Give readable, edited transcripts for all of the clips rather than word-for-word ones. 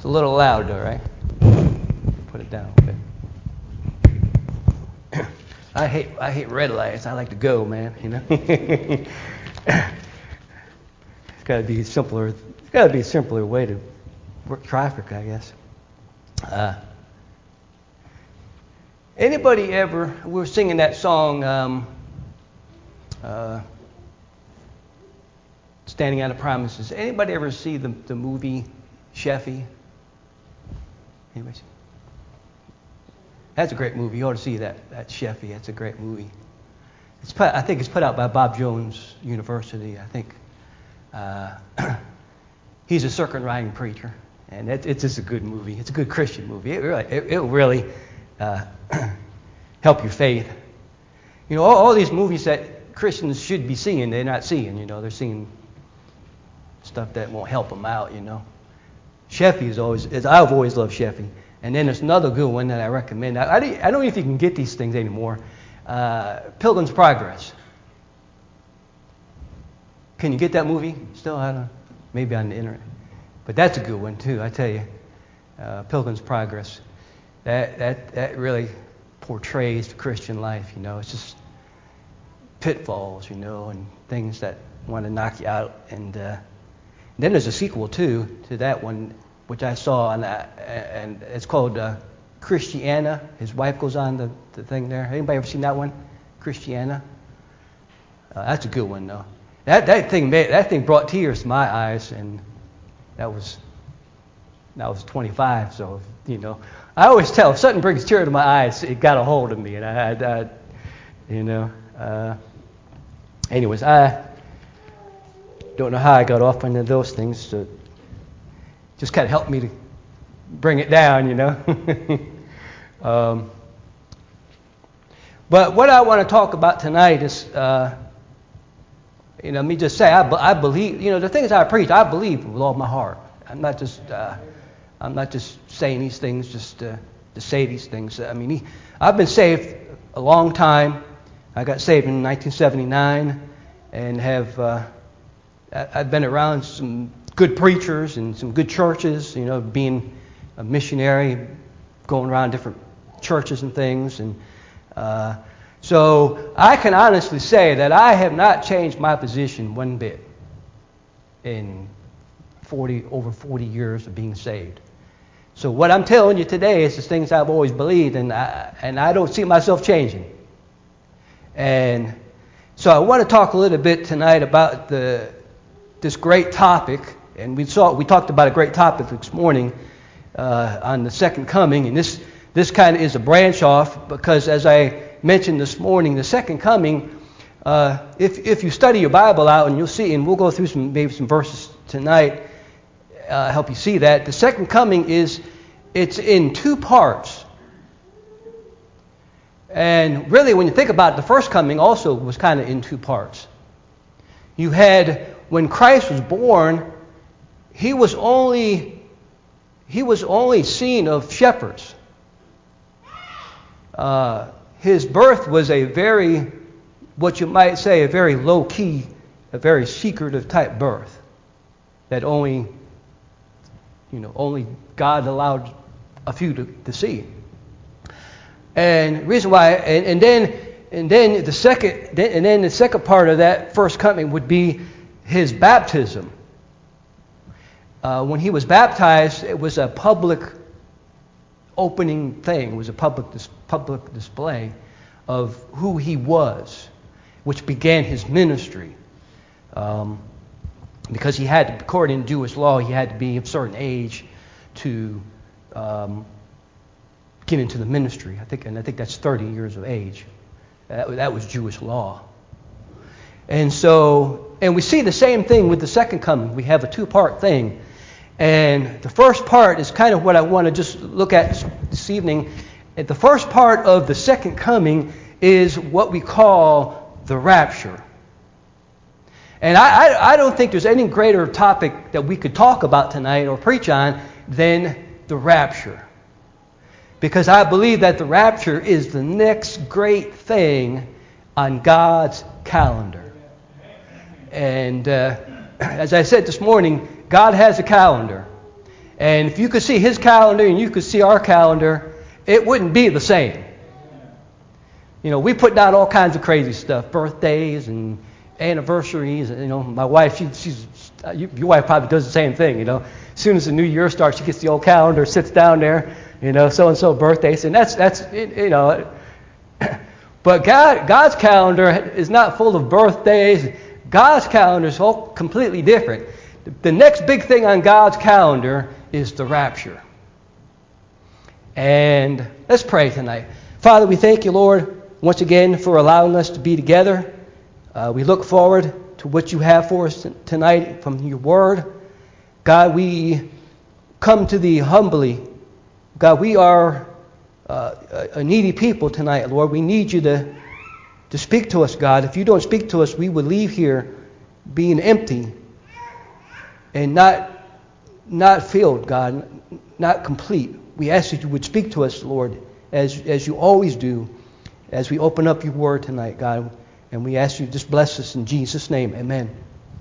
a little loud though, right? Put it down. Okay. I hate red lights. I like to go, man. You know. It's got to be simpler. It's got to be a simpler way to work traffic, I guess. Anybody ever? We were singing that song. Standing on the Promises. Anybody ever see the movie Sheffy? Anyways, that's a great movie. You ought to see that Sheffy. That's a great movie. I think it's put out by Bob Jones University. I think he's a circuit riding preacher, and it's just a good movie. It's a good Christian movie. It will really help your faith. You know, all these movies that Christians should be seeing, they're not seeing. You know, they're seeing stuff that won't help them out, you know. Sheffy I've always loved Sheffy. And then there's another good one that I recommend. I don't know if you can get these things anymore. Pilgrim's Progress. Can you get that movie still? I don't know. Maybe on the internet. But that's a good one too, I tell you. Pilgrim's Progress. That really portrays the Christian life, you know. It's just pitfalls, you know, and things that want to knock you out. And then there's a sequel too to that one, which I saw, and it's called Christiana. His wife goes on the thing there. Anybody ever seen that one? Christiana. That's a good one though. That thing brought tears to my eyes, and that was 25. So you know, I always tell if something brings tears to my eyes, it got a hold of me, and I you know. Anyways, I don't know how I got off into those things. So just kind of helped me to bring it down, you know. But what I want to talk about tonight is, you know, let me just say, I believe, you know, the things I preach, I believe with all my heart. I'm not just saying these things just to say these things. I mean, I've been saved a long time. I got saved in 1979, and I've been around some good preachers and some good churches, you know, being a missionary, going around different churches and things. And so I can honestly say that I have not changed my position one bit in over 40 years of being saved. So what I'm telling you today is the things I've always believed, and I don't see myself changing. And so I want to talk a little bit tonight about this great topic, and we talked about a great topic this morning on the second coming, and this kind of is a branch off because, as I mentioned this morning, the second coming, if you study your Bible out, and you'll see, and we'll go through maybe some verses tonight, help you see that the second coming it's in two parts. And really, when you think about it, the first coming also was kind of in two parts. You had, when Christ was born, he was only seen of shepherds. His birth was what you might say, a very low-key, a very secretive type birth that only God allowed a few to see. And the reason why, and then the second part of that first coming would be his baptism. When he was baptized, it was a public opening thing. It was a public display of who he was, which began his ministry. Because he had to, according to Jewish law, he had to be of a certain age to get into the ministry. I think that's 30 years of age. That was Jewish law. And we see the same thing with the second coming. We have a two-part thing. And the first part is kind of what I want to just look at this evening. The first part of the second coming is what we call the rapture. And I don't think there's any greater topic that we could talk about tonight or preach on than the rapture. Because I believe that the rapture is the next great thing on God's calendar. And as I said this morning, God has a calendar. And if you could see his calendar and you could see our calendar, it wouldn't be the same. You know, we put down all kinds of crazy stuff, birthdays and anniversaries. You know, my wife, your wife probably does the same thing. You know, as soon as the new year starts, she gets the old calendar, sits down there. You know, so and so birthdays, and that's you know. But God's calendar is not full of birthdays. God's calendar is all completely different. The next big thing on God's calendar is the rapture. And let's pray tonight. Father, we thank you, Lord, once again for allowing us to be together. We look forward to what you have for us tonight from your word. God, we come to thee humbly. God, we are a needy people tonight, Lord. We need you to speak to us, God. If you don't speak to us, we will leave here being empty and not filled, God, not complete. We ask that you would speak to us, Lord, as you always do, as we open up your word tonight, God. And we ask you to just bless us in Jesus' name. Amen.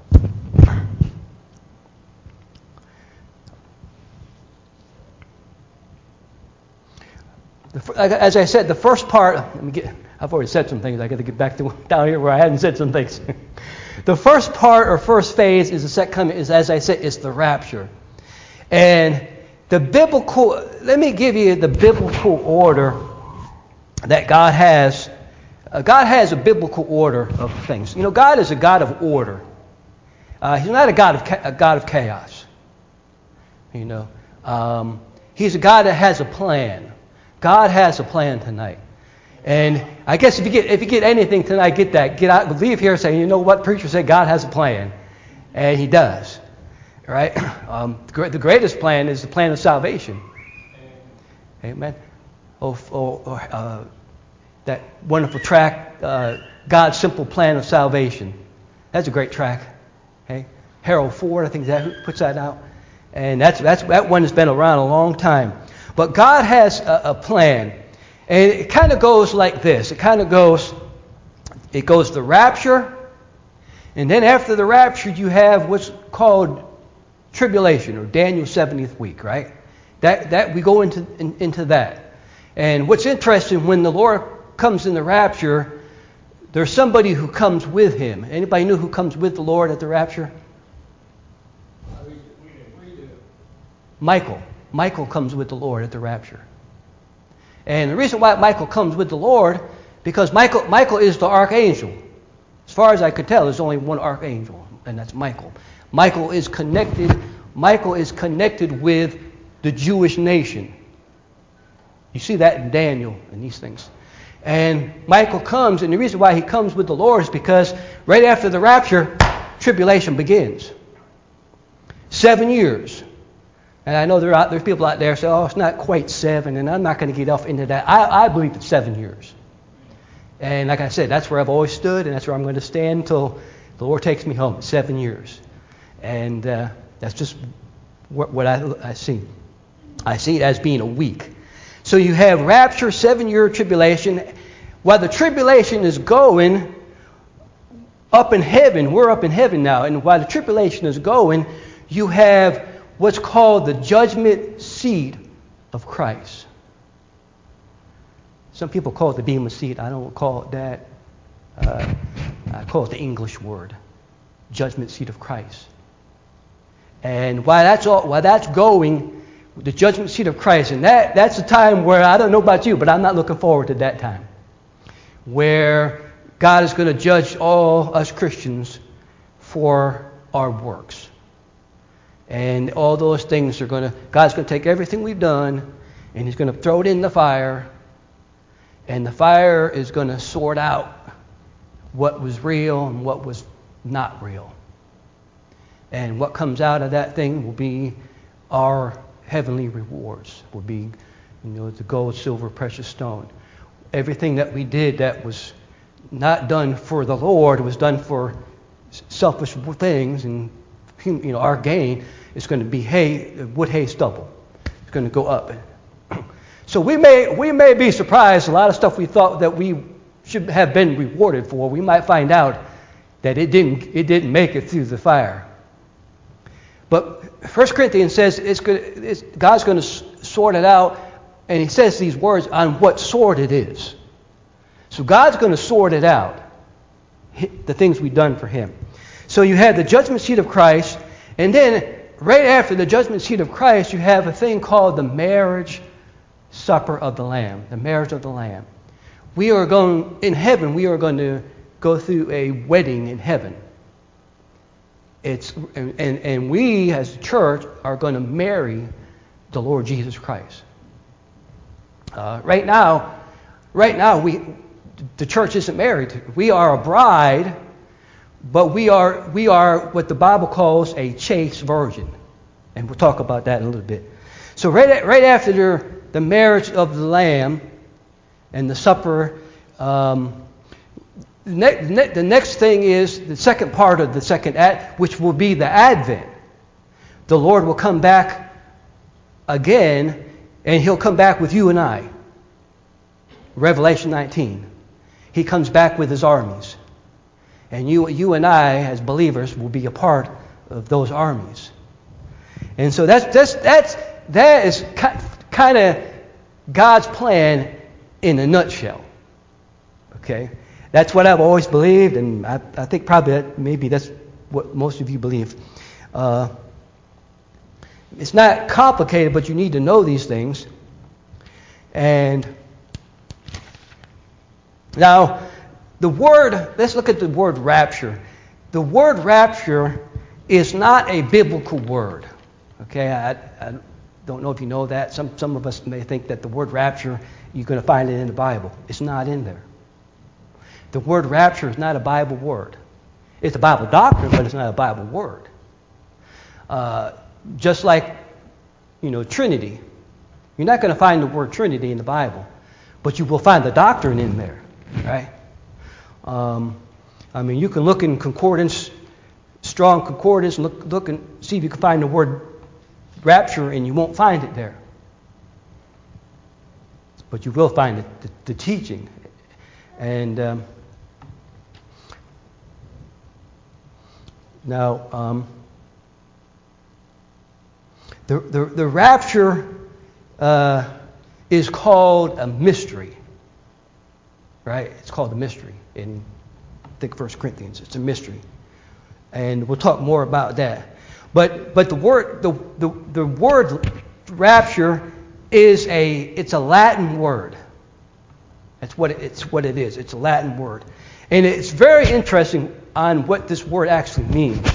As I said, the first part, I've already said some things. I got to get back to down here where I hadn't said some things. The first part or first phase is the second coming, as I said, is the rapture. And the biblical, let me give you the biblical order that God has. God has a biblical order of things. You know, God is a God of order. He's not a God of chaos. You know, He's a God that has a plan. God has a plan tonight. And I guess if you get anything tonight, get that. Get out, leave here saying, you know what, preacher said God has a plan. And he does. Right? The greatest plan is the plan of salvation. Amen. That wonderful track, God's Simple Plan of Salvation. That's a great track. Okay? Harold Ford, I think, who puts that out. And that one has been around a long time. But God has a plan. And it kind of goes like this. It goes the rapture. And then after the rapture, you have what's called tribulation, or Daniel's 70th week, right? That we go into that. And what's interesting, when the Lord comes in the rapture, there's somebody who comes with him. Anybody know who comes with the Lord at the rapture? We do. Michael comes with the Lord at the rapture. And the reason why Michael comes with the Lord, because Michael is the archangel. As far as I could tell, there's only one archangel, and that's Michael. Michael is connected with the Jewish nation. You see that in Daniel and these things. And Michael comes, and the reason why he comes with the Lord is because right after the rapture, tribulation begins. 7 years. And I know there's people out there say, oh, it's not quite 7, and I'm not going to get off into that. I believe it's 7 years. And like I said, that's where I've always stood, and that's where I'm going to stand until the Lord takes me home. 7 years. And that's just what I see. I see it as being a week. So you have rapture, 7-year tribulation. While the tribulation is going up in heaven, we're up in heaven now, and while the tribulation is going, you have what's called the judgment seat of Christ. Some people call it the bema seat. I don't call it that. I call it the English word, judgment seat of Christ. And while that's going, the judgment seat of Christ, and that's a time where, I don't know about you, but I'm not looking forward to that time, where God is going to judge all us Christians for our works. And all those things God's going to take everything we've done, and he's going to throw it in the fire, and the fire is going to sort out what was real and what was not real. And what comes out of that thing will be our heavenly rewards, will be, the gold, silver, precious stone. Everything that we did that was not done for the Lord, was done for selfish things and our gain, is going to be wood, hay, stubble. It's going to go up. So we may be surprised. A lot of stuff we thought that we should have been rewarded for, we might find out that it didn't make it through the fire. But 1 Corinthians says God's going to sort it out, and he says these words on what sort it is. So God's going to sort it out, the things we've done for him. So you have the judgment seat of Christ, and then right after the judgment seat of Christ, you have a thing called the marriage supper of the Lamb, the marriage of the Lamb. In heaven, we are going to go through a wedding in heaven. And we as a church are going to marry the Lord Jesus Christ. Right now, the church isn't married. We are a bride, but we are what the Bible calls a chaste virgin, and we'll talk about that in a little bit. So right after the marriage of the Lamb and the supper, the next thing is the second part of the second act, which will be the Advent. The Lord will come back again, and he'll come back with you and I. Revelation 19. He comes back with his armies. And you and I, as believers, will be a part of those armies. And so that is kind of God's plan in a nutshell. Okay? That's what I've always believed, and I think probably maybe that's what most of you believe. It's not complicated, but you need to know these things. And now, let's look at the word rapture. The word rapture is not a biblical word. Okay, I don't know if you know that. Some of us may think that the word rapture, you're going to find it in the Bible. It's not in there. The word rapture is not a Bible word. It's a Bible doctrine, but it's not a Bible word. Just like, Trinity. You're not going to find the word Trinity in the Bible, but you will find the doctrine in there, right? You can look in concordance, strong concordance, look and see if you can find the word rapture, and you won't find it there. But you will find the teaching. And now, the rapture is called a mystery, right? It's called a mystery in, I think, 1 Corinthians. It's a mystery, and we'll talk more about that. But the word rapture it's a Latin word. That's what it is. It's a Latin word, and it's very interesting on what this word actually means.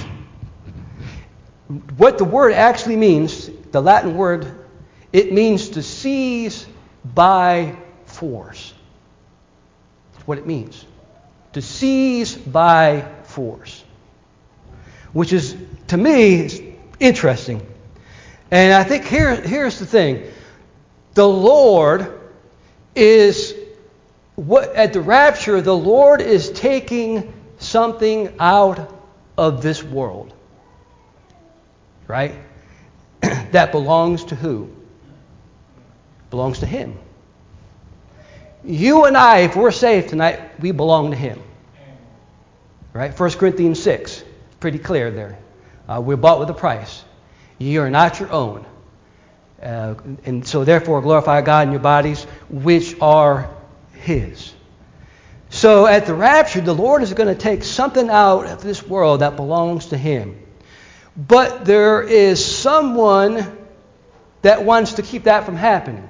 What the word actually means, the Latin word, it means to seize by force. That's what it means. To seize by force. Which is, to me, is interesting. And I think here's the thing. The Lord is, at the rapture, the Lord is taking something out of this world. Right? That belongs to who? Belongs to Him. You and I, if we're saved tonight, we belong to Him. Right? 1 Corinthians 6. Pretty clear there. We're bought with a price. Ye are not your own. And so therefore glorify God in your bodies, which are His. So at the rapture, the Lord is going to take something out of this world that belongs to Him. But there is someone that wants to keep that from happening.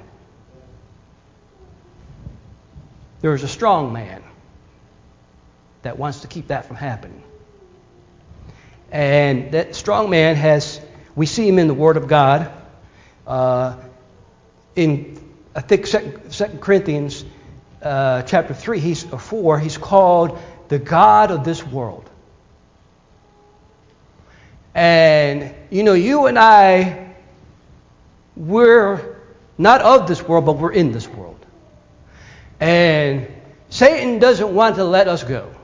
There's a strong man that wants to keep that from happening. And that strong man we see him in the Word of God. In, I think, 2 Corinthians chapter 3 or 4, he's called the God of this world. And, you and I, we're not of this world, but we're in this world. And Satan doesn't want to let us go.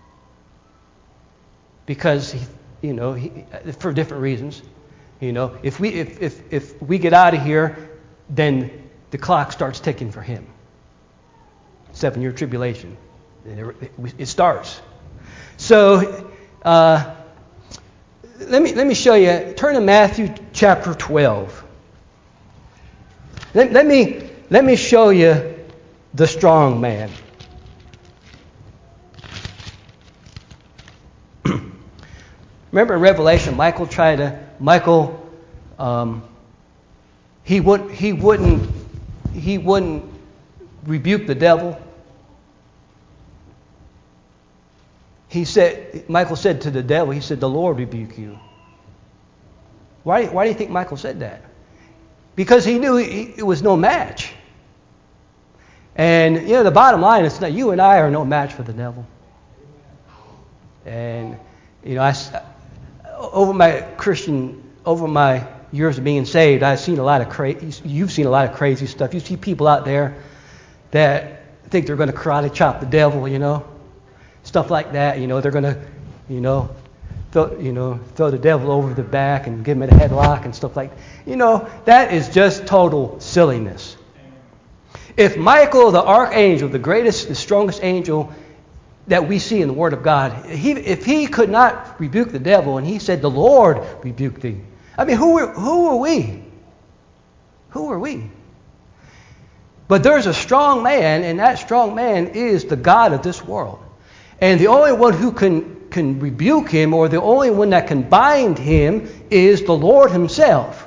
Because, for different reasons. If we get out of here, then the clock starts ticking for him. 7-year tribulation. It starts. So, let me show you. Turn to Matthew chapter 12. Let me show you the strong man. Remember in Revelation, he wouldn't rebuke the devil. Michael said to the devil, he said, "The Lord rebuke you." Why do you think Michael said that? Because he knew it was no match. And the bottom line is that you and I are no match for the devil. And over my years of being saved, I've seen a lot of you've seen a lot of crazy stuff. You see people out there that think they're going to karate chop the devil, stuff like that. They're going to, throw the devil over the back and give him a headlock and stuff like that. That is just total silliness. If Michael, the archangel, the greatest, the strongest angel that we see in the Word of God, if he could not rebuke the devil, and he said, "The Lord rebuke thee," I mean, who are we? Who are we? But there's a strong man, and that strong man is the God of this world. And the only one who can rebuke him, or the only one that can bind him, is the Lord himself.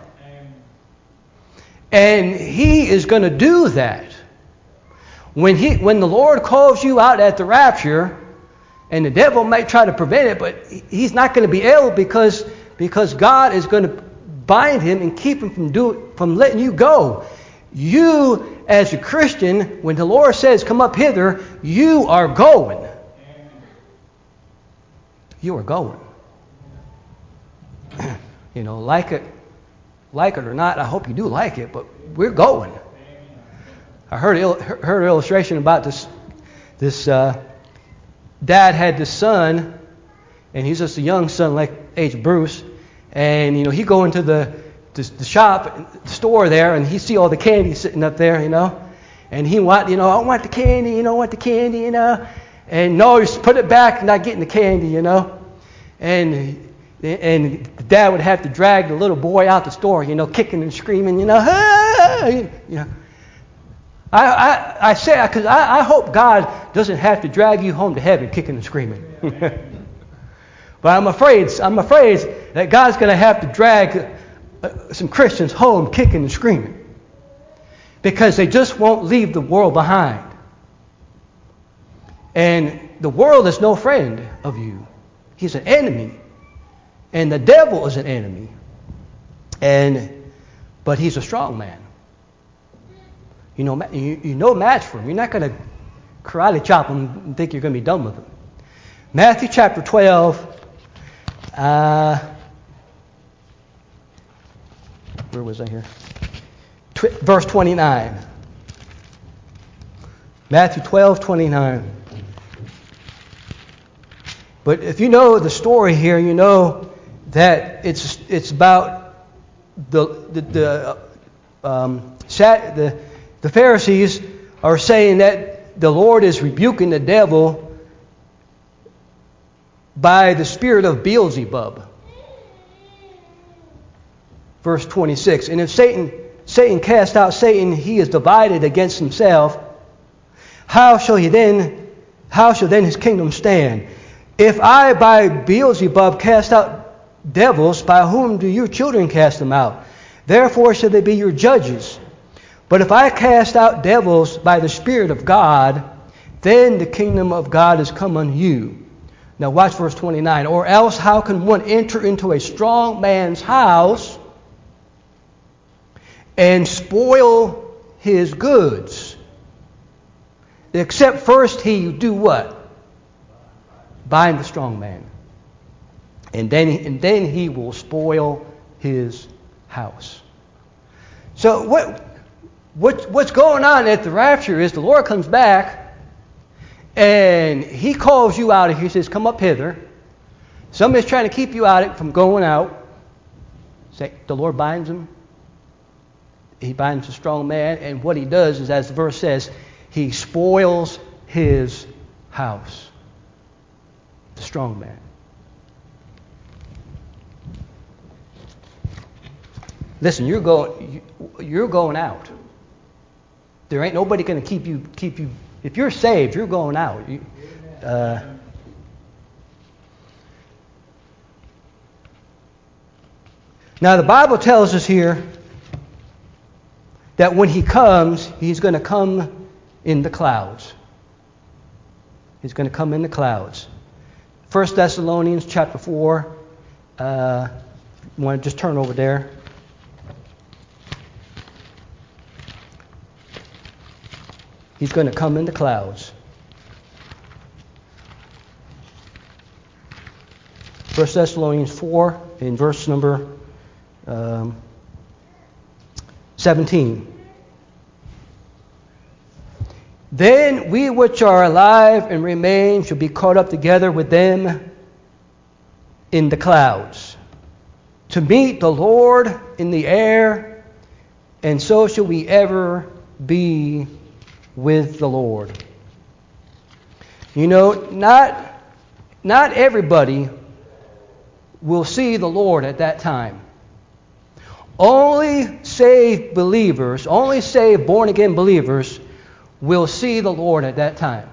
And he is going to do that. When the Lord calls you out at the rapture, and the devil might try to prevent it, but he's not going to be able because God is going to bind him and keep him from letting you go. You, as a Christian, when the Lord says, "Come up hither," you are going. You are going. Like it or not, I hope you do like it, but we're going. I heard an illustration about this dad had this son, and he's just a young son like age Bruce, and he go into the store there, and he see all the candy sitting up there, and he want, I want the candy, and no, just put it back, not getting the candy, and the dad would have to drag the little boy out the store, kicking and screaming, I say, because I hope God doesn't have to drag you home to heaven kicking and screaming. But I'm afraid that God's going to have to drag some Christians home kicking and screaming, because they just won't leave the world behind. And the world is no friend of you. He's an enemy. And the devil is an enemy. But he's a strong man. You no match for him. You're not going to karate chop him and think you're going to be done with him. Matthew chapter 12. Where was I here? Verse 29. Matthew 12:29. But if you know the story here, you know that it's about the Pharisees are saying that the Lord is rebuking the devil by the spirit of Beelzebub. Verse 26. And if Satan cast out Satan, he is divided against himself. How shall then his kingdom stand? If I by Beelzebub cast out devils, by whom do your children cast them out? Therefore shall they be your judges. But if I cast out devils by the Spirit of God, then the kingdom of God is come on you. Now watch verse 29. Or else how can one enter into a strong man's house and spoil his goods, except first he do what? Bind the strong man. And then he will spoil his house. So what's going on at the rapture is the Lord comes back and he calls you out. He says, "Come up hither." Somebody's trying to keep you out from going out. Say, the Lord binds him. He binds the strong man, and what he does is, as the verse says, he spoils his house. The strong man. Listen, you're going out. There ain't nobody going to keep you. If you're saved, you're going out. Now the Bible tells us here that when he comes, he's going to come in the clouds. He's going to come in the clouds. 1 Thessalonians chapter 4. You want to just turn over there. He's going to come in the clouds. 1 Thessalonians 4 in verse number 17. Then we which are alive and remain shall be caught up together with them in the clouds, to meet the Lord in the air, and so shall we ever be with the Lord. You know, not everybody will see the Lord at that time. Only saved believers, only saved born-again believers will see the Lord at that time.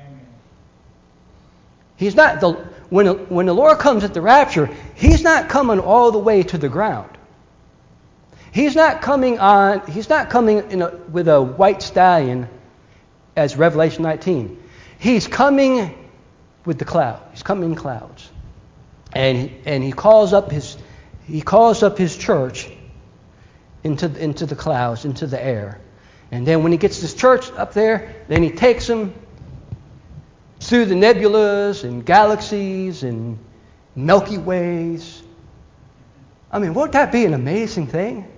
He's not when the Lord comes at the rapture, He's not coming all the way to the ground. He's not coming with a white stallion as Revelation 19. He's coming with the cloud. He's coming in clouds. And he calls up his church into the clouds, into the air. And then when he gets his church up there, then he takes them through the nebulas and galaxies and Milky Ways. I mean, won't that be an amazing thing?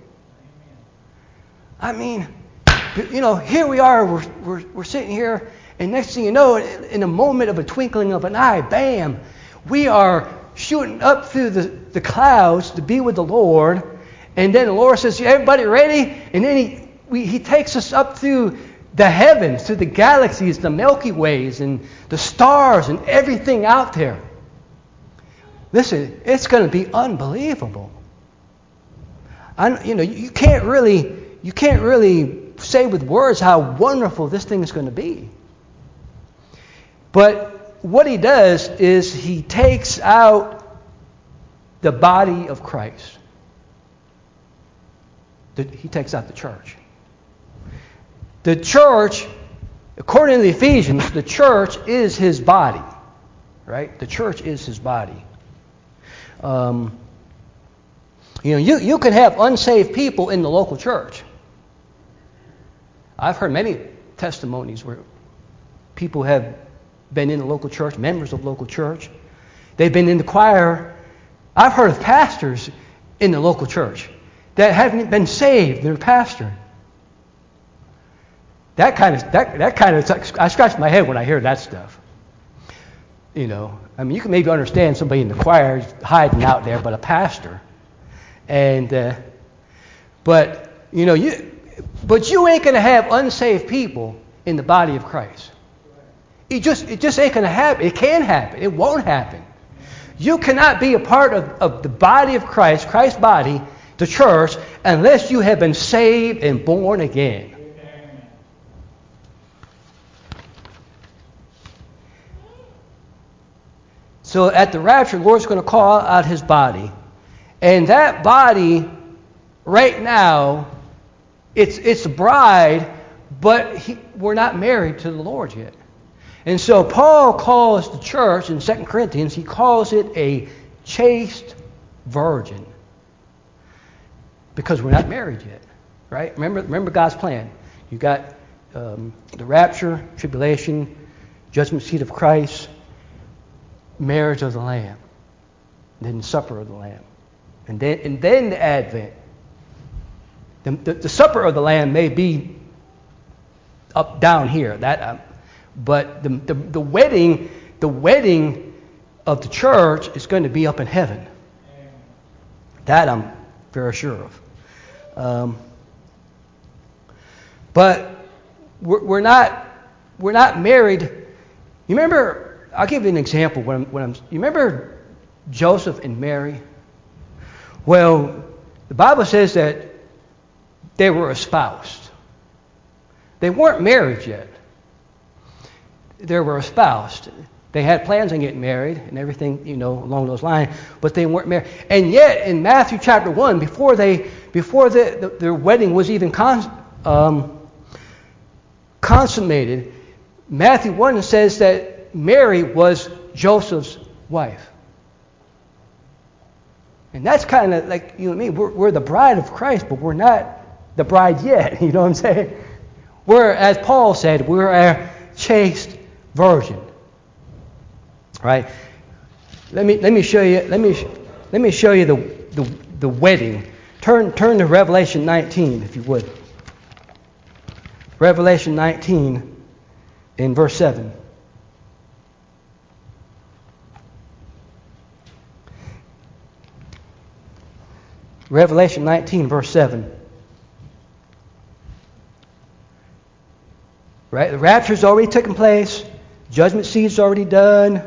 I mean, you know, here we are, we're sitting here, and next thing you know, in a moment of a twinkling of an eye, bam, we are shooting up through the clouds to be with the Lord. And then the Lord says, everybody ready? And then he takes us up through the heavens, through the galaxies, the Milky Ways, and the stars, and everything out there. Listen, it's going to be unbelievable. You can't really say with words how wonderful this thing is going to be. But what he does is he takes out the body of Christ. He takes out the church. The church, according to the Ephesians, the church is his body. Right? The church is his body. You can have unsaved people in the local church. I've heard many testimonies where people have been in the local church, members of local church. They've been in the choir. I've heard of pastors in the local church that haven't been saved. They're pastoring. That kind of I scratch my head when I hear that stuff. You know, I mean, you can maybe understand somebody in the choir hiding out there, but a pastor, but you ain't going to have unsaved people in the body of Christ. It just ain't going to happen. It can happen. It won't happen. You cannot be a part of the body of Christ, Christ's body, the church, unless you have been saved and born again. So at the rapture, the Lord's going to call out his body. And that body, right now, it's a bride, but we're not married to the Lord yet. And so Paul calls the church in 2 Corinthians, he calls it a chaste virgin. Because we're not married yet. Right? Remember God's plan. You got the rapture, tribulation, judgment seat of Christ, marriage of the Lamb, then the supper of the Lamb, and then the Advent. The supper of the Lamb may be up down here, but the wedding of the church is going to be up in heaven. That I'm very sure of. But we're not married. You remember? I'll give you an example. You remember Joseph and Mary? Well, The Bible says that they were espoused. They weren't married yet. They were espoused. They had plans on getting married and everything, along those lines, but they weren't married. And yet, in Matthew chapter 1, before their wedding was even consummated, Matthew 1 says that Mary was Joseph's wife. And that's kind of like you and me. We're the bride of Christ, but we're not the bride yet. You know what I'm saying? We're, as Paul said, we're a chaste virgin. Right? Let me show you. Let me show you the wedding. Turn to Revelation 19, if you would. Revelation 19, in verse 7. Revelation 19, verse 7. Right? The rapture's already taken place. Judgment seat's already done.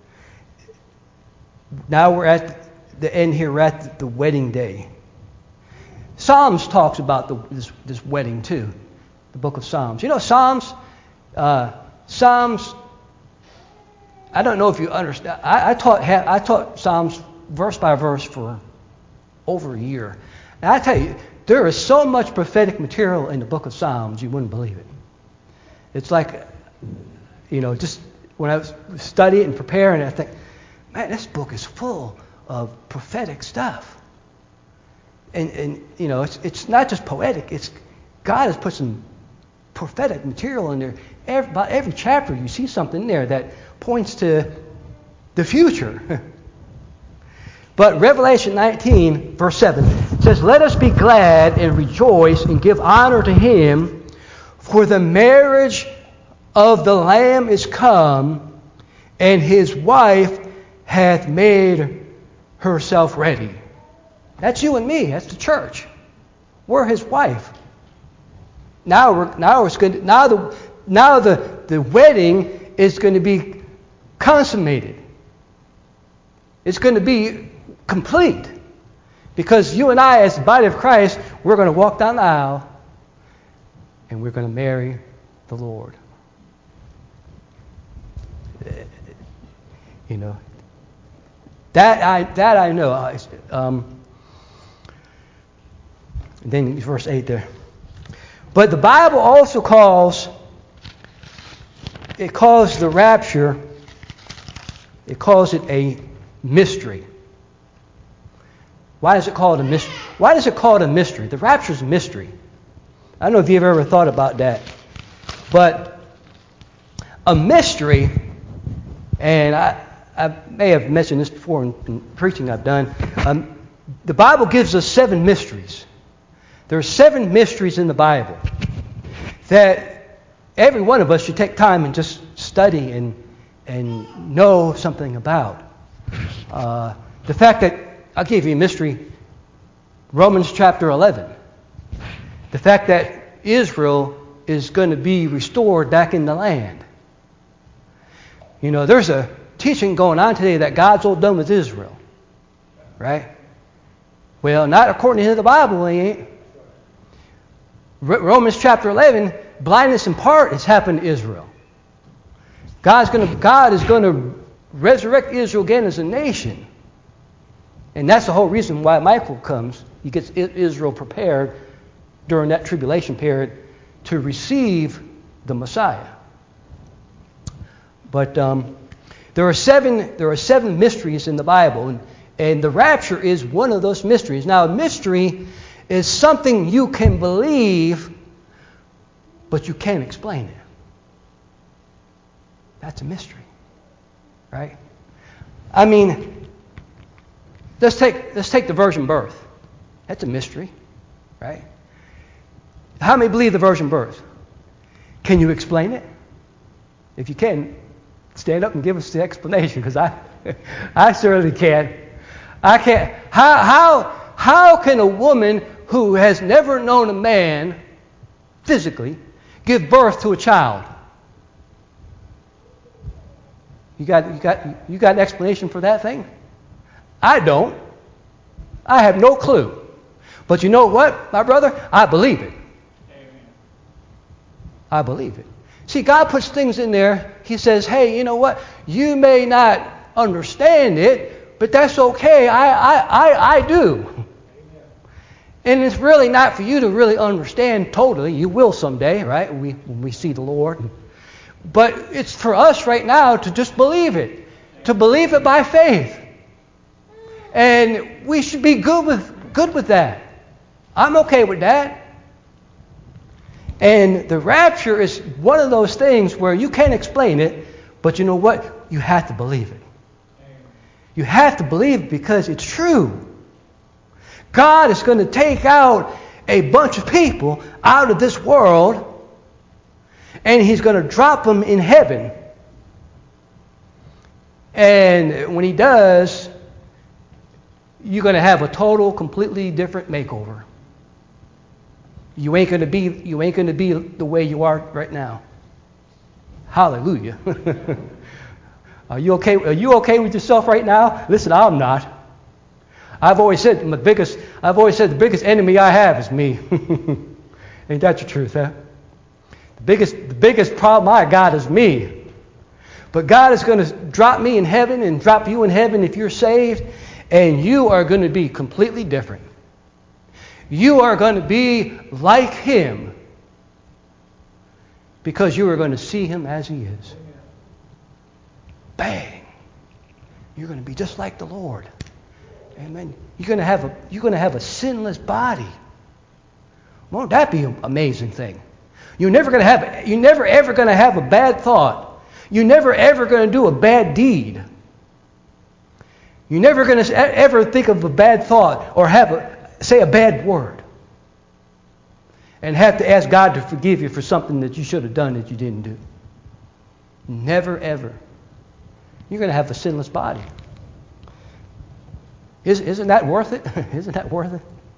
Now we're at the end here. We're at the wedding day. Psalms talks about this wedding too. The book of Psalms. Psalms. Psalms. I don't know if you understand. I taught Psalms verse by verse for over a year. And I tell you, there is so much prophetic material in the book of Psalms, you wouldn't believe it. It's like, just when I was studying and preparing, I think, man, this book is full of prophetic stuff. And it's not just poetic. It's God has put some prophetic material in there. About every chapter, you see something in there that points to the future. But Revelation 19, verse 7 says, "Let us be glad and rejoice and give honor to him, for the marriage of the Lamb is come, and his wife hath made herself ready." That's you and me. That's the church. We're his wife. Now the wedding is going to be consummated. It's going to be complete. Because you and I, as the body of Christ, we're going to walk down the aisle and we're going to marry the Lord. That I know. And then verse 8 there. But the Bible also calls the rapture, it calls it a mystery. Why is it called a mystery? Why is it called a mystery? The rapture is a mystery. I don't know if you've ever thought about that. But a mystery, and I may have mentioned this before in preaching I've done, the Bible gives us 7 mysteries. There are 7 mysteries in the Bible that every one of us should take time and just study and know something about. The fact that, I'll give you a mystery, Romans chapter 11. The fact that Israel is going to be restored back in the land. There's a teaching going on today that God's all done with Israel. Right? Well, not according to the Bible, he ain't. Romans chapter 11, blindness in part has happened to Israel. God is going to resurrect Israel again as a nation. And that's the whole reason why Michael comes. He gets Israel prepared during that tribulation period to receive the Messiah. But there are seven mysteries in the Bible, and the rapture is one of those mysteries. Now, a mystery is something you can believe, but you can't explain it. That's a mystery, right? I mean, let's take the virgin birth. That's a mystery, right? How many believe the virgin birth? Can you explain it? If you can, stand up and give us the explanation, because I certainly can't. I can't. How can a woman who has never known a man physically give birth to a child? You got an explanation for that thing? I don't. I have no clue. But you know what, my brother? I believe it. I believe it. See, God puts things in there. He says, hey, you know what? You may not understand it, but that's okay. I do. And it's really not for you to really understand totally. You will someday, right? When we see the Lord. But it's for us right now to just believe it. To believe it by faith. And we should be good with that. I'm okay with that. And the rapture is one of those things where you can't explain it, but you know what? You have to believe it. You have to believe it because it's true. God is going to take out a bunch of people out of this world, and He's going to drop them in heaven. And when He does, you're going to have a total, completely different makeover. You ain't going to be the way you are right now. Hallelujah. Are you okay with yourself right now? Listen, I'm not. I've always said the biggest enemy I have is me. Ain't that the truth, huh? The biggest problem I got is me. But God is going to drop me in heaven and drop you in heaven if you're saved, and you are going to be completely different. You are going to be like Him because you are going to see Him as He is. Bang! You're going to be just like the Lord. Amen. You're going to have a sinless body. Won't that be an amazing thing? You're never ever going to have a bad thought. You're never ever going to do a bad deed. You're never going to ever think of a bad thought or say a bad word and have to ask God to forgive you for something that you should have done that you didn't do. Never ever. You're going to have a sinless body. Isn't that worth it? Isn't that worth it?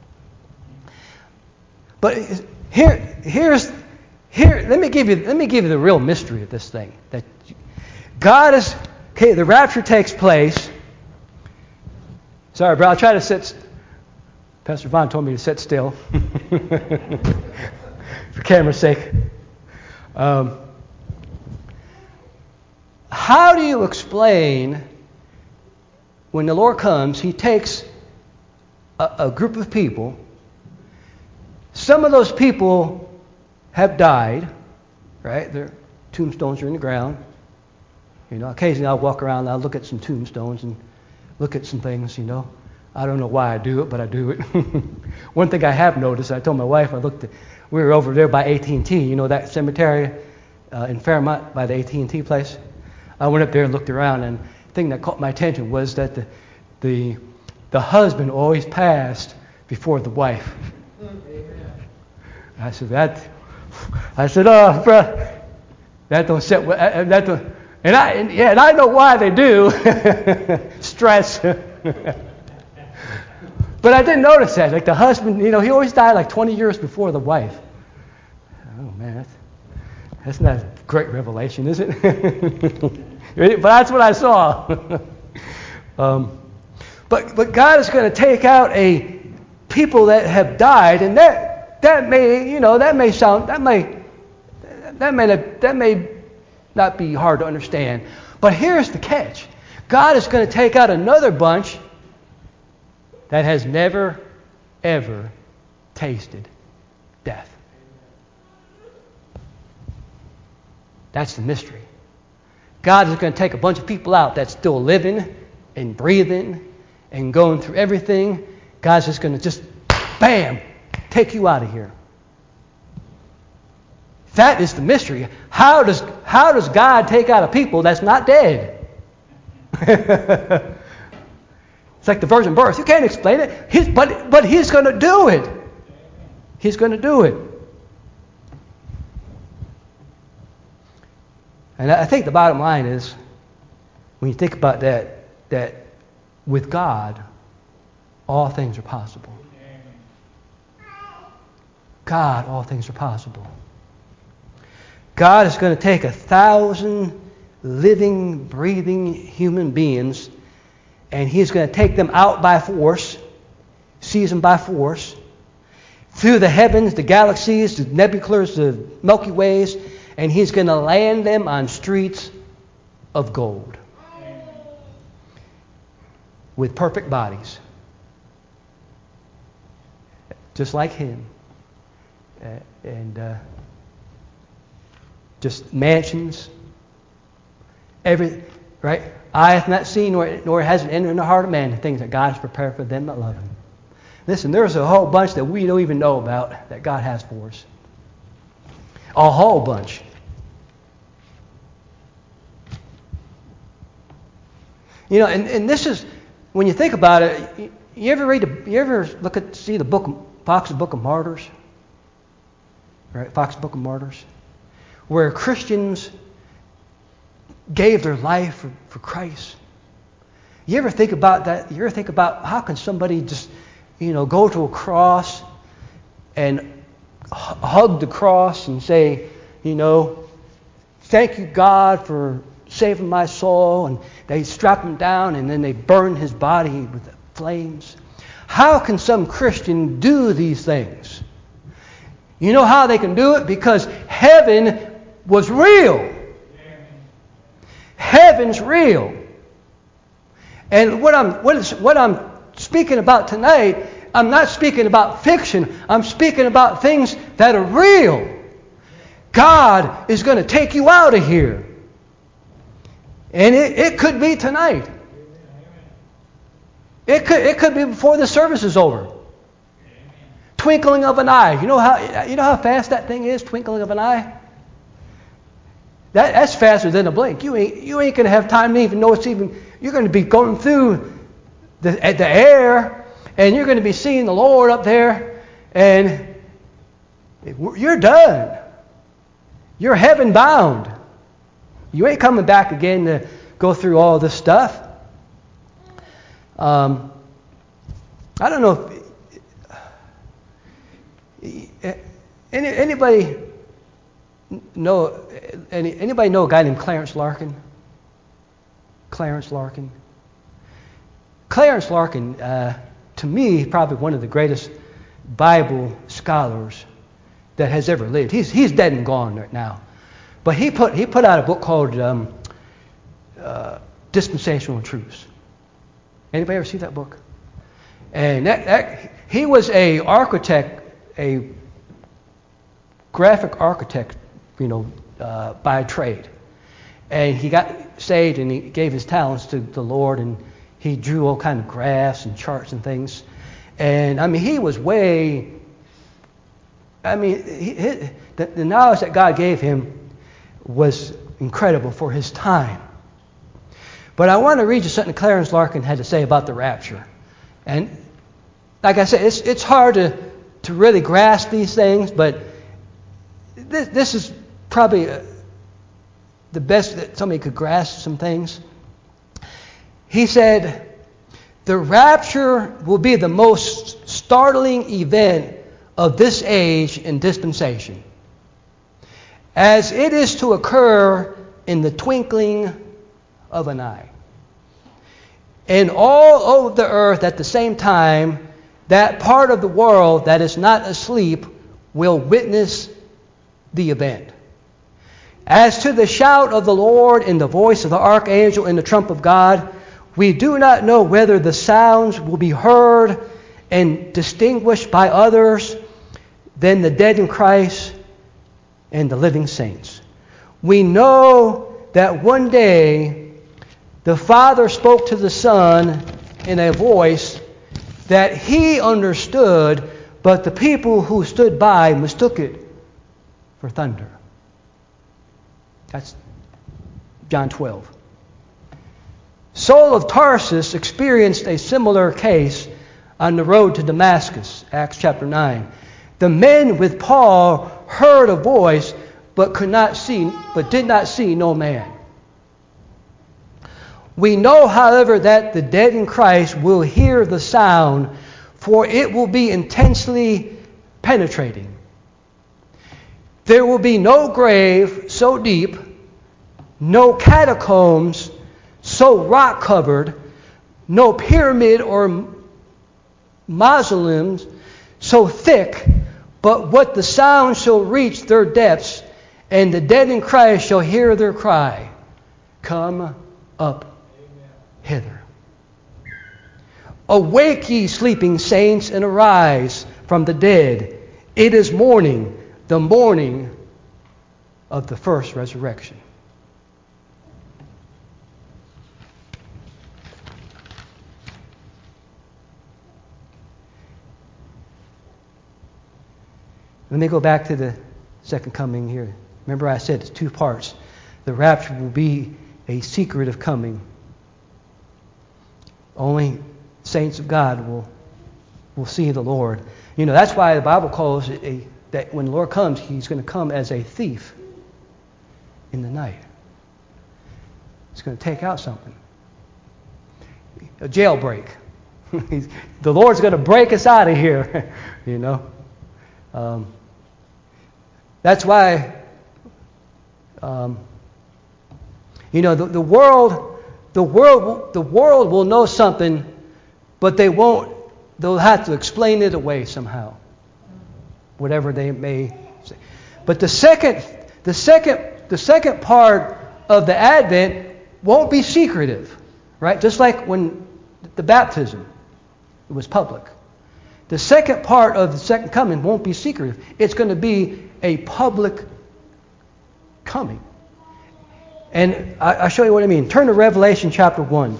But let me give you the real mystery of this thing. That the rapture takes place. Sorry, bro, I'll try to sit. Pastor Vaughn told me to sit still for camera's sake. How do you explain when the Lord comes, He takes a group of people. Some of those people have died, right? Their tombstones are in the ground. You know, occasionally I'll walk around and I'll look at some tombstones and look at some things, you know. I don't know why I do it, but I do it. One thing I have noticed, I told my wife, we were over there by AT&T, you know, that cemetery in Fairmont by the AT&T place. I went up there and looked around, and the thing that caught my attention was that the husband always passed before the wife. I said, oh, bro, that don't set. That don't. And I know why they do. Stress. But I didn't notice that. Like the husband, you know, he always died like 20 years before the wife. Oh man, that's not a great revelation, is it? But that's what I saw. But God is going to take out a people that have died, and that may not be hard to understand. But here's the catch: God is going to take out another bunch that has never, ever tasted death. That's the mystery. God is going to take a bunch of people out that's still living and breathing and going through everything. God's just going to bam, take you out of here. That is the mystery. How does God take out a people that's not dead? It's like the virgin birth. You can't explain it. But He's going to do it. He's going to do it. And I think the bottom line is, when you think about that with God, all things are possible. God, all things are possible. God is going to take 1,000 living, breathing human beings, and He's going to take them out by force, seize them by force, through the heavens, the galaxies, the nebulas, the Milky Ways, and He's going to land them on streets of gold with perfect bodies, just like Him, and just mansions, right? Eye hath not seen, nor has it entered in the heart of man the things that God has prepared for them that love Him. Listen, there's a whole bunch that we don't even know about that God has for us. A whole bunch. You know, and this is, when you think about it, you ever see the book, Fox's Book of Martyrs? Right, Fox's Book of Martyrs? Where Christians gave their life for Christ. You ever think about that? You ever think about how can somebody just, go to a cross and hug the cross and say, thank you, God, for saving my soul, and they strap him down and then they burn his body with the flames. How can some Christian do these things? You know how they can do it? Because heaven was real. Heaven's real. And what I'm speaking about tonight, I'm not speaking about fiction. I'm speaking about things that are real. God is going to take you out of here. And it could be tonight. It could be before the service is over. Twinkling of an eye. You know how fast that thing is, twinkling of an eye? That's faster than a blink. You ain't going to have time to even know it's even. You're going to be going through the air, and you're going to be seeing the Lord up there, and you're done. You're heaven bound. You ain't coming back again to go through all this stuff. I don't know if anybody know a guy named Clarence Larkin? Clarence Larkin. Clarence Larkin, to me, probably one of the greatest Bible scholars that has ever lived. He's dead and gone right now. But he put out a book called Dispensational Truths. Anybody ever see that book? And he was a graphic architect, by trade. And he got saved and he gave his talents to the Lord, and he drew all kind of graphs and charts and things. And he was the knowledge that God gave him was incredible for his time. But I want to read you something Clarence Larkin had to say about the rapture. And like I said, it's hard to really grasp these things, but this is probably the best that somebody could grasp some things. He said, the rapture will be the most startling event of this age and dispensation, as it is to occur in the twinkling of an eye. And all over the earth at the same time, that part of the world that is not asleep will witness the event. As to the shout of the Lord and the voice of the archangel and the trump of God, we do not know whether the sounds will be heard and distinguished by others than the dead in Christ and the living saints. We know that one day the Father spoke to the Son in a voice that He understood, but the people who stood by mistook it for thunder. That's John 12. Saul of Tarsus experienced a similar case on the road to Damascus, Acts chapter 9. The men with Paul heard a voice, but did not see no man. We know, however, that the dead in Christ will hear the sound, for it will be intensely penetrating. There will be no grave so deep, no catacombs so rock-covered, no pyramid or mausoleums so thick But what the sound shall reach their depths, and the dead in Christ shall hear their cry, come up hither. Awake, ye sleeping saints, and arise from the dead. It is morning, the morning of the first resurrection. Let me go back to the second coming here. Remember I said it's two parts. The rapture will be a secret of coming. Only saints of God will see the Lord. You know, that's why the Bible calls it that when the Lord comes, He's going to come as a thief in the night. He's going to take out something. A jailbreak. The Lord's going to break us out of here, you know. That's why, you know, the world will know something, but they won't. They'll have to explain it away somehow, whatever they may say. But the second part of the Advent won't be secretive, right? Just like when the baptism, it was public. The second part of the second coming won't be secretive. It's going to be a public coming. And I'll show you what I mean. Turn to Revelation chapter 1.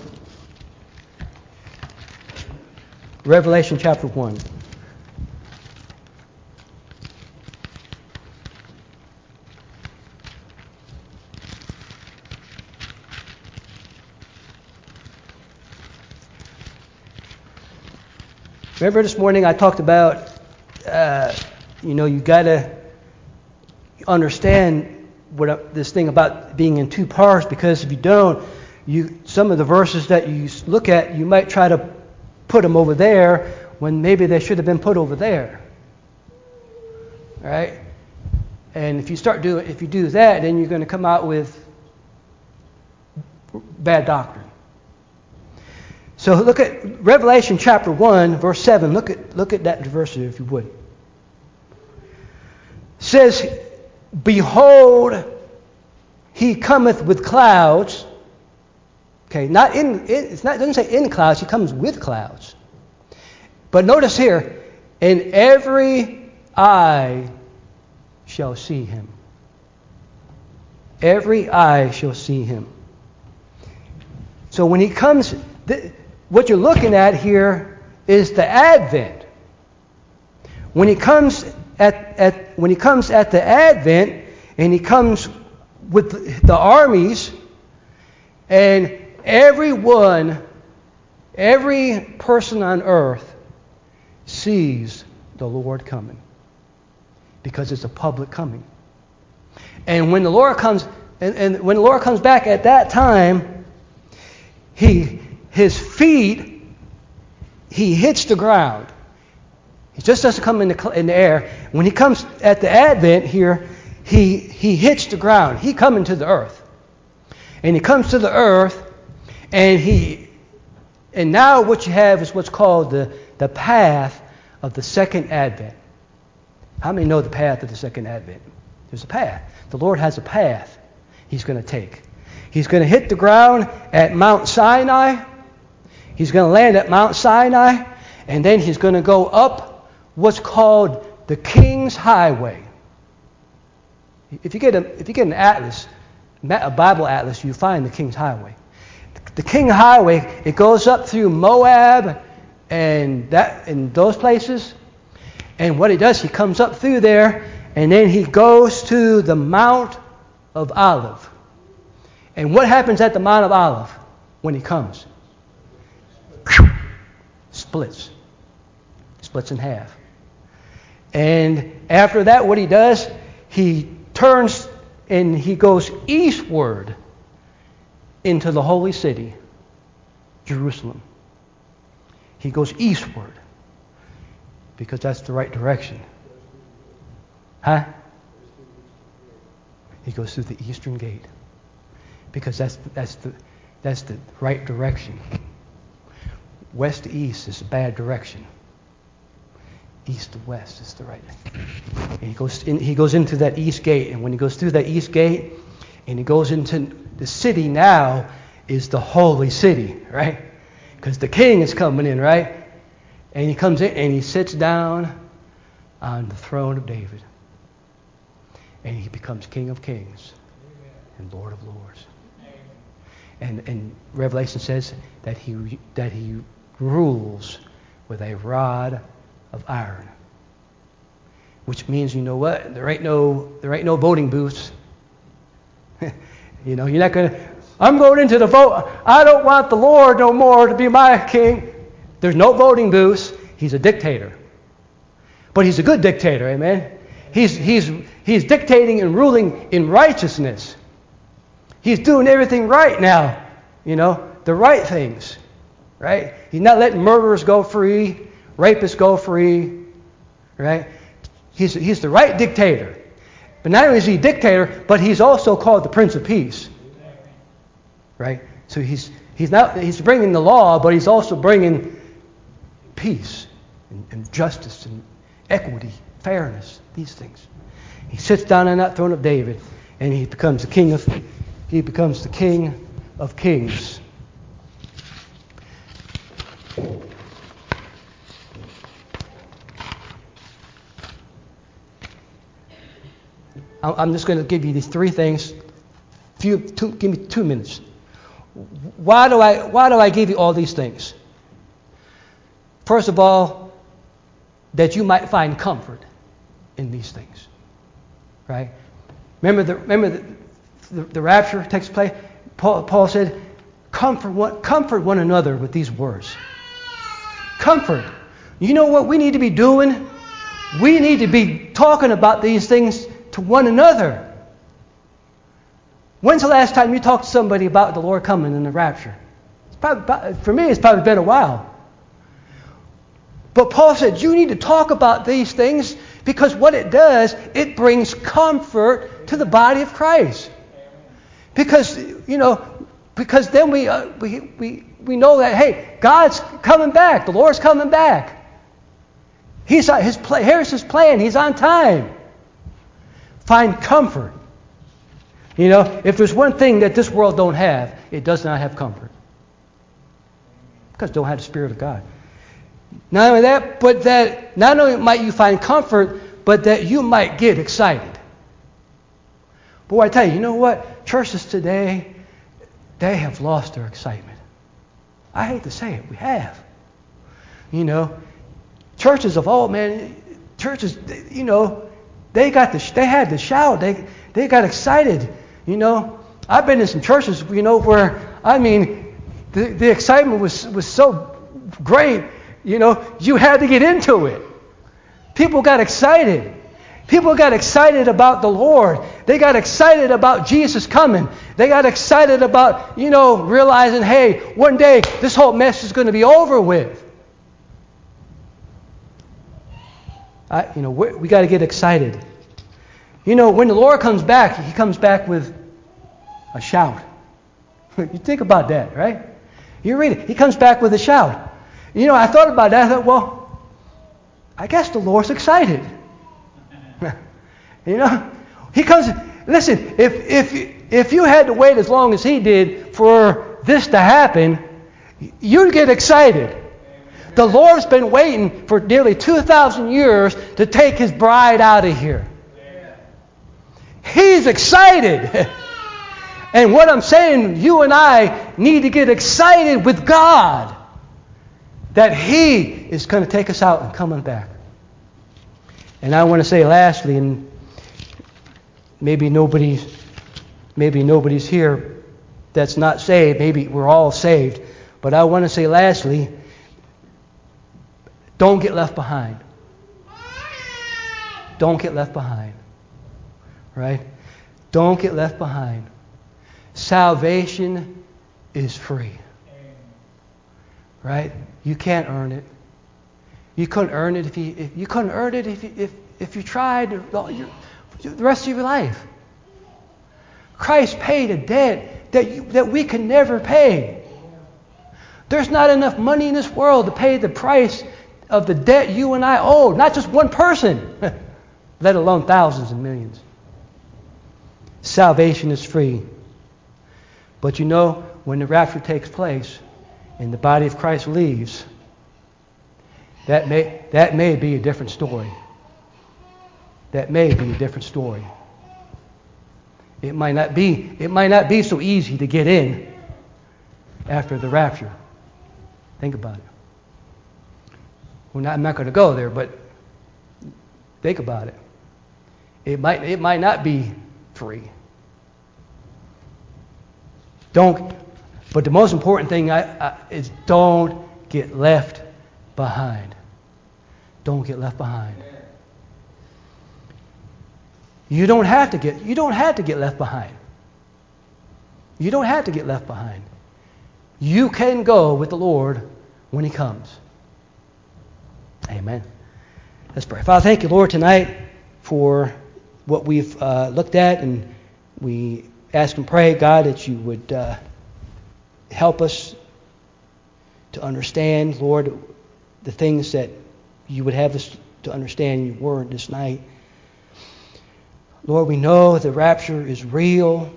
Revelation chapter 1. Remember this morning I talked about, you got to understand this thing about being in two parts, because if you don't, some of the verses that you look at, you might try to put them over there when maybe they should have been put over there. All right? And if you do that, then you're going to come out with bad doctrine. So look at Revelation chapter 1, verse 7. Look at that verse if you would. It says, behold, he cometh with clouds. Okay, it doesn't say in clouds, he comes with clouds. But notice here, and every eye shall see him. Every eye shall see him. So when he comes, what you're looking at here is the Advent. When he comes at the Advent, and he comes with the armies, and every person on earth sees the Lord coming, because it's a public coming. And when the Lord comes, and when the Lord comes back at that time, his feet, he hits the ground. He just doesn't come in the air. When he comes at the Advent here, he hits the ground. He comes to the earth. And he comes to the earth, and now what you have is what's called the path of the second Advent. How many know the path of the second Advent? There's a path. The Lord has a path He's going to take. He's going to hit the ground at Mount Sinai. He's going to land at Mount Sinai, and then He's going to go up what's called the King's Highway. If you get an atlas, a Bible atlas, you find the King's Highway. The King's Highway, it goes up through Moab and those places. And what he does, he comes up through there, and then he goes to the Mount of Olives. And what happens at the Mount of Olives when he comes? Splits in half. And after that, what he does, he turns and he goes eastward into the holy city, Jerusalem. He goes eastward because that's the right direction. Huh? He goes through the eastern gate because that's the right direction. West to east is a bad direction. East to west is the right thing. And he goes into that east gate. And when he goes through that east gate and he goes into the city now is the holy city, right? Because the king is coming in, right? And he comes in and he sits down on the throne of David. And he becomes King of Kings and Lord of Lords. And Revelation says that he rules with a rod of iron. Which means, you know what? There ain't no voting booths. You know, you're not going to, I'm going into the vote. I don't want the Lord no more to be my king. There's no voting booths. He's a dictator. But he's a good dictator, amen? He's dictating and ruling in righteousness. He's doing everything right now, you know, the right things, right? He's not letting murderers go free, rapists go free, right? He's the right dictator. But not only is he a dictator, but he's also called the Prince of Peace, right? So he's bringing the law, but he's also bringing peace and justice and equity, fairness, these things. He sits down on that throne of David, and he becomes the king of kings. I'm just going to give you these three things. Give me 2 minutes. Why do I give you all these things? First of all, that you might find comfort in these things, right? Remember the rapture takes place. Paul said, "Comfort one another with these words." Comfort. You know what we need to be doing? We need to be talking about these things to one another. When's the last time you talked to somebody about the Lord coming in the rapture? For me, it's probably been a while. But Paul said, you need to talk about these things because what it does, it brings comfort to the body of Christ. Because, you know, then we know that, hey, God's coming back. The Lord's coming back. Here's his plan. He's on time. Find comfort. You know, if there's one thing that this world don't have, it does not have comfort. Because it don't have the Spirit of God. Not only that, but that not only might you find comfort, but that you might get excited. Boy, I tell you, you know what? Churches today, they have lost their excitement. I hate to say it, we have. You know, churches of old, man, churches, you know, they had to shout. They got excited. You know, I've been in some churches, you know, where, I mean, the excitement was so great, you know, you had to get into it. People got excited. People got excited about the Lord. They got excited about Jesus coming. They got excited about, you know, realizing, hey, one day this whole mess is going to be over with. You know, we got to get excited. You know, when the Lord comes back, He comes back with a shout. You think about that, right? You read it. He comes back with a shout. You know, I thought about that. I thought, well, I guess the Lord's excited. You know, He comes. Listen, if you had to wait as long as He did for this to happen, you'd get excited. The Lord's been waiting for nearly 2,000 years to take His bride out of here. He's excited. And what I'm saying, you and I need to get excited with God that He is going to take us out and coming back. And I want to say lastly, and maybe nobody's here that's not saved. Maybe we're all saved. But I want to say lastly, don't get left behind. Don't get left behind. Right? Don't get left behind. Salvation is free. Right? You can't earn it. You couldn't earn it if you tried the rest of your life. Christ paid a debt that we can never pay. There's not enough money in this world to pay the price of the debt you and I owe. Not just one person, let alone thousands and millions. Salvation is free. But you know, when the rapture takes place and the body of Christ leaves, that may be a different story. That may be a different story. It might not be so easy to get in after the rapture. Think about it. I'm not going to go there, but think about it. It might not be free. But the most important thing is don't get left behind. Don't get left behind. You don't have to get left behind. You don't have to get left behind. You can go with the Lord when He comes. Amen. Let's pray. Father, thank you, Lord, tonight for what we've looked at, and we ask and pray, God, that you would help us to understand, Lord, the things that you would have us to understand in your word this night. Lord, we know the rapture is real.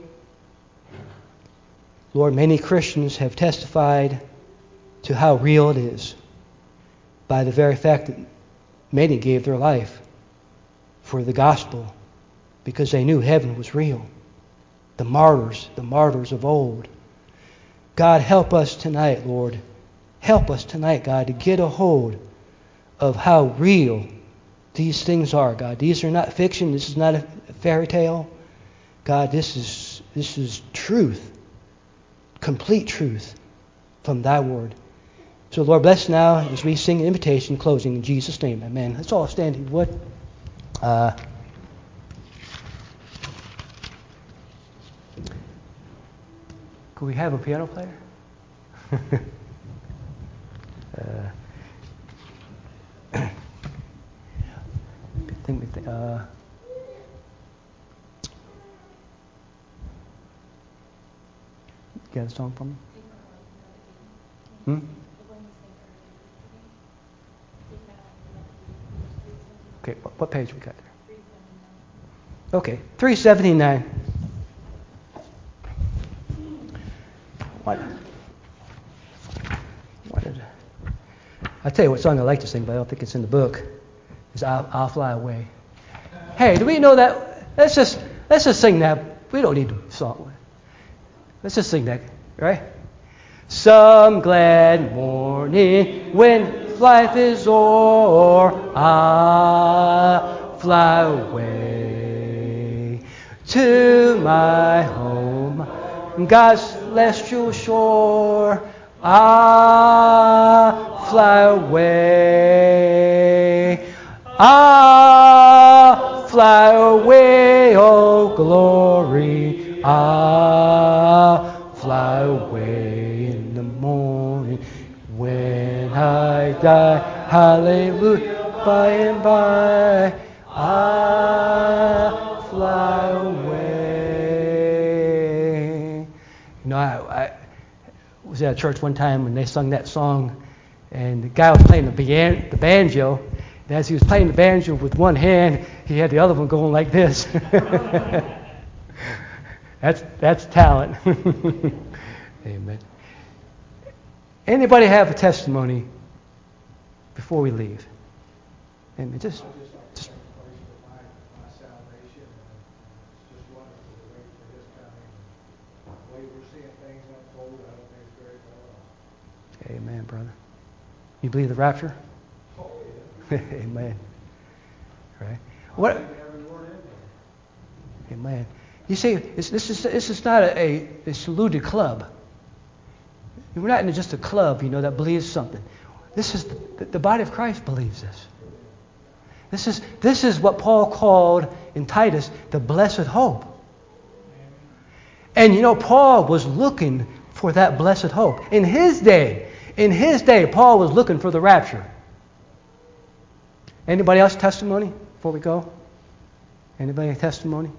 Lord, many Christians have testified to how real it is by the very fact that many gave their life for the gospel because they knew heaven was real. The martyrs of old. God, help us tonight, Lord. Help us tonight, God, to get a hold of how real these things are, God. These are not fiction. This is not a fairy tale. God, this is truth. Complete truth from thy word. So, Lord, bless now as we sing an invitation closing in Jesus' name. Amen. Let's all stand, if you would. Could we have a piano player? You got a song for me? Okay, what page we got there? Okay, 379. What did I tell you what song I like to sing, but I don't think it's in the book. It's I'll Fly Away. Hey, do we know that? Let's just sing that. We don't need a song. Let's just sing that, right? Some glad morning when life is o'er, I'll fly away to my home, God's celestial shore. I'll fly away. I'll fly away, oh glory. I'll fly away in the morning when I die. Hallelujah, by and by. I'll fly away. You know, I was at a church one time when they sung that song, and the guy was playing the banjo. And as he was playing the banjo with one hand, he had the other one going like this. That's talent. Amen. Anybody have a testimony before we leave? Amen. Just. My salvation, and it's just wonderful to wait for His coming. The way we're seeing things unfold, I don't think it's very far off. Amen, brother. You believe the rapture? Oh, yeah. Amen. Right. What? Every word in there. Amen. You see, this is not a saluted club. We're not in just a club, that believes something. This is the body of Christ believes this. This is what Paul called in Titus the blessed hope. And Paul was looking for that blessed hope. In his day, Paul was looking for the rapture. Anybody else testimony before we go? Anybody have testimony?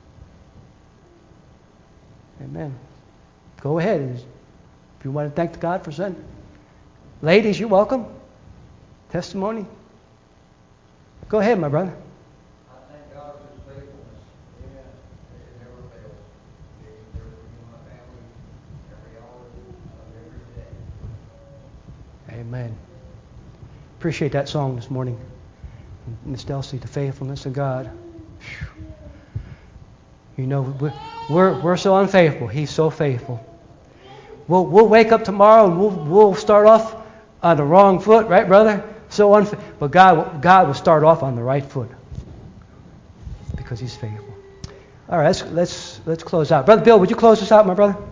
Amen. Go ahead. If you want to thank God for sending. Ladies, you're welcome. Testimony? Go ahead, my brother. I thank God for His faithfulness. Amen. It never fails. He's there for me and my family every hour of every day. Amen. Appreciate that song this morning. Miss Delcy, the faithfulness of God. Whew. You know, we're so unfaithful. He's so faithful. We'll wake up tomorrow and we'll start off on the wrong foot, right, brother? So unfaithful. But God will start off on the right foot because He's faithful. All right, let's close out. Brother Bill, would you close us out, my brother?